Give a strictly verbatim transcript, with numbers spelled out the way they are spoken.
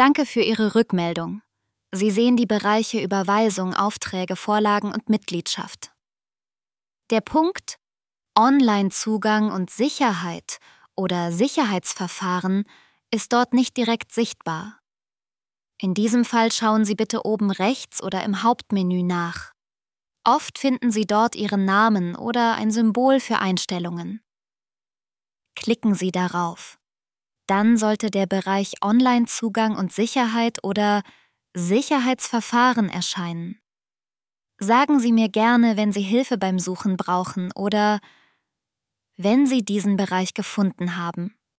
Danke für Ihre Rückmeldung. Sie sehen die Bereiche Überweisung, Aufträge, Vorlagen und Mitgliedschaft. Der Punkt Online-Zugang und Sicherheit oder Sicherheitsverfahren ist dort nicht direkt sichtbar. In diesem Fall schauen Sie bitte oben rechts oder im Hauptmenü nach. Oft finden Sie dort Ihren Namen oder ein Symbol für Einstellungen. Klicken Sie darauf. Dann sollte der Bereich Online-Zugang und Sicherheit oder Sicherheitsverfahren erscheinen. Sagen Sie mir gerne, wenn Sie Hilfe beim Suchen brauchen oder wenn Sie diesen Bereich gefunden haben.